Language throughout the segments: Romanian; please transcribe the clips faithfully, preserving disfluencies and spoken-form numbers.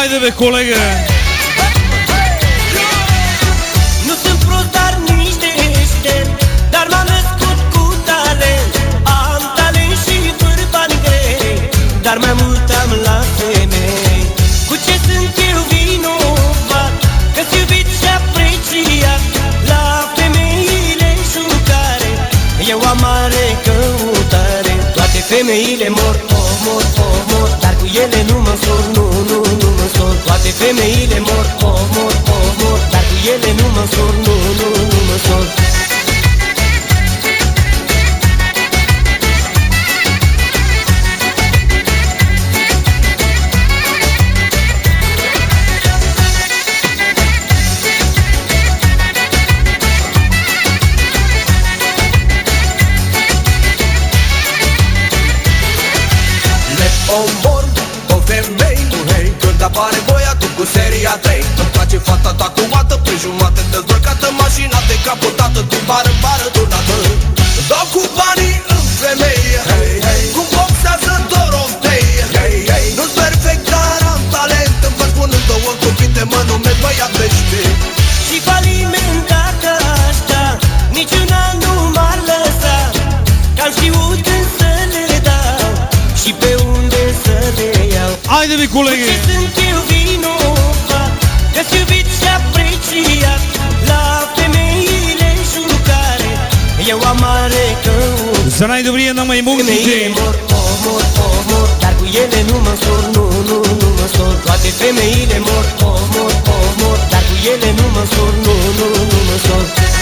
Haide be, colegă! Nu sunt prost, dar nici deștept, dar m-am născut cu talent. Am talent și bani grei, dar mai mult am la femei. Cu ce sunt eu vinovat? Că-s iubit și apreciat. La femeile jucare eu am mare căutare. Toate femeile mor, oh, mor, oh, mor, dar cu ele nu mă sor, nu, nu, nu mă sor. Toate femeile mor, oh, mor, oh, mor, dar cu ele nu mă sor, nu, nu, nu mă sor. Omor o femei, hey, când apare băiatul cu seria trei. Îmi place fata tatuată, pe jumate dezbrăcată, mașina decapotată, din bară în bară turnată. Dau cu banii în femeie, hey, hey, cum boxează Dorotei, hey, hey. Nu-s perfect, dar am talent. Îmi fac spun în două cuvinte, mă numesc băiat deștept. Și faliment dacă asta niciuna nu m-ar lăsa, că am știut când să le dau și pe unde să le iau. Haide be, colegă! Ce sunt eu vinovat? Că-s iubit și apreciat. La femeile jucare eu am mare căut. За най-добрия на Femeile маймунките! mor, oh, mor, oh, mor, dar cu ele nu mă sor, nu, nu, nu mă sor. Toate femeile mor, oh, mor, oh, mor, dar cu ele nu mă sor, nu, nu, nu mă sor.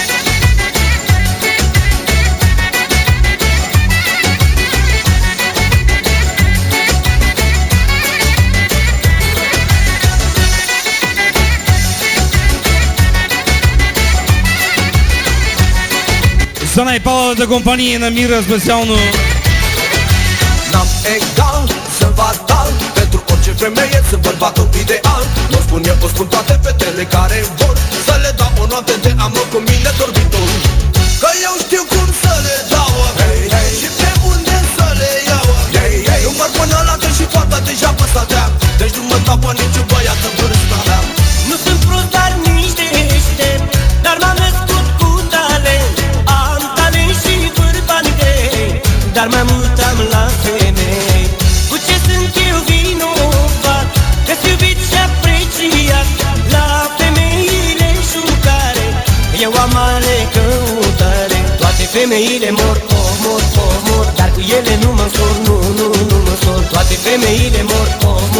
За най-палата компания намира специално N-am egal să vă dau pentru orice femeie, sunt bărbatul ideal. Nu spun eu, o spun toate fetele care vor să le dau o noapte de amor cu mine dormitor. Că eu știu cum să le dau, hey, hey, și pe unde să le iau, hey, hey. Eu mă până la când și fata deja pe statea, deci nu mă dau pe niciun băiat în vârsta mea. Nu sunt prost, dar nici deștept, dar m-am născut cu talent. Am talent și bani grei, dar mai mult am la femei. Cu ce sunt eu vinovat? Că-s iubit și apreciat. La femeile jucare eu am mare căutare. Toate femeile mor, oh, mor, oh, mor, dar cu ele nu mă sor, nu, nu, nu mă sor. Toate femeile mor, oh,